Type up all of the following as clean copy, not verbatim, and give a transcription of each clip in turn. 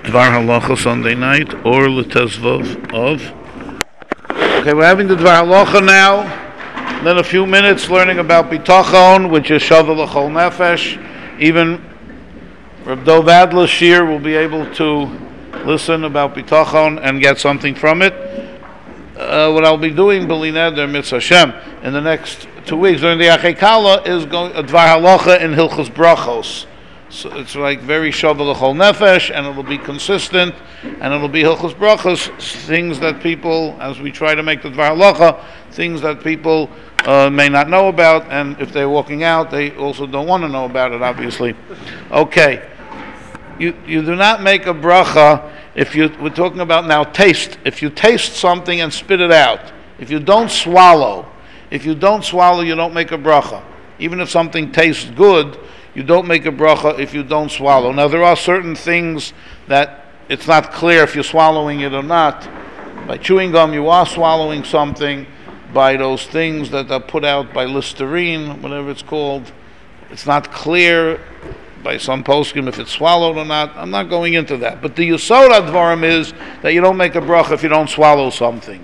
Dvar Halacha Sunday night or L'Tezvav of. Okay, we're having the Dvar Halacha now. Then a few minutes learning about Bitachon, which is Shava L'Chol Nefesh. Even Reb Dov Adler Shir will be able to listen about Bitachon and get something from it. What I'll be doing, B'li Neder Mitzvah Hashem, in the next 2 weeks during the Achekala is going Dvar Halacha in Hilchos Brachos. So it's like very Shava L'Chol Nefesh, and it'll be consistent, and it'll be Hilchos Brachos, things that people, as we try to make the Dvar Halacha, things that people may not know about, and if they're walking out, they also don't want to know about it, obviously. Okay. You do not make a bracha if we're talking about now taste. If you taste something and spit it out, if you don't swallow, you don't make a bracha. Even if something tastes good, you don't make a bracha if you don't swallow. Now there are certain things that it's not clear if you're swallowing it or not. By chewing gum, you are swallowing something. By those things that are put out by Listerine, whatever it's called, it's not clear by some poskim if it's swallowed or not. I'm not going into that. But the Yesod Advarim is that you don't make a bracha if you don't swallow something.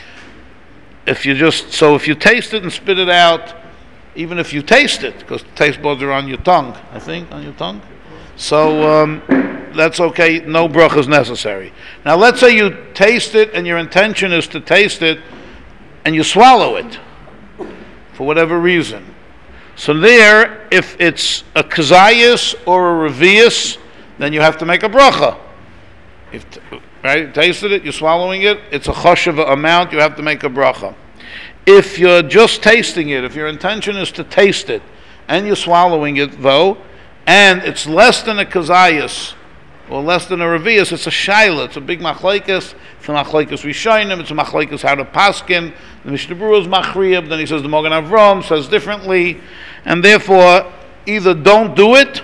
If you taste it and spit it out, even if you taste it, because taste buds are on your tongue, I think, on your tongue. So that's okay, no bracha is necessary. Now let's say you taste it and your intention is to taste it and you swallow it for whatever reason. So there, if it's a kazayas or a revius, then you have to make a bracha. Right, you tasted it, you're swallowing it, it's a choshev amount, you have to make a bracha. If you're just tasting it, if your intention is to taste it, and you're swallowing it though, and it's less than a kazayas, or less than a revius, it's a shaila, it's a big machlekes, it's a machlekes rishonim, it's a machlekes how to paskin, the Mishnah Berurah is machriyab, then he says the Mogen Avram says differently, and therefore, either don't do it,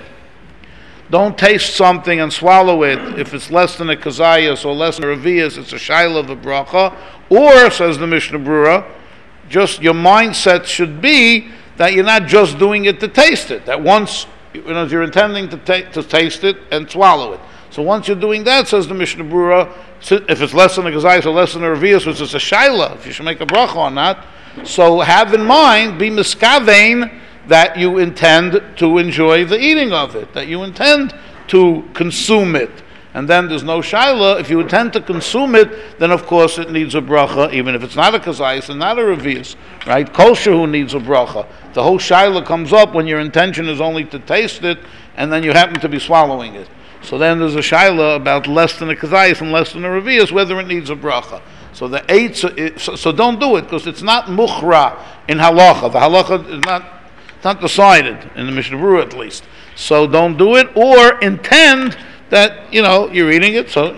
don't taste something and swallow it, if it's less than a kazayas or less than a revius, it's a shaila of a bracha, or, says the Mishnah Berurah, just your mindset should be that you're not just doing it to taste it, that once you're intending to taste it and swallow it. So once you're doing that, says the Mishnah Berurah, if it's less than a gazayis or less than a revius, which is a shaila, if you should make a bracha or not, so have in mind, be miskavein, that you intend to enjoy the eating of it, that you intend to consume it. And then there's no shaila. If you intend to consume it, then of course it needs a bracha, even if it's not a kazayis and not a revius, right? Kol shehu needs a bracha. The whole shaila comes up when your intention is only to taste it, and then you happen to be swallowing it. So then there's a shaila about less than a kazayis and less than a revius, whether it needs a bracha. So the eight, so don't do it, because it's not mukhra in halacha. The halacha is not decided in the Mishnah Berurah at least. So don't do it, or intend that, you're eating it, so,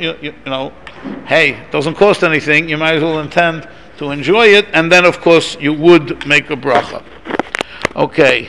hey, it doesn't cost anything, you might as well intend to enjoy it, and then, of course, you would make a bracha. Okay.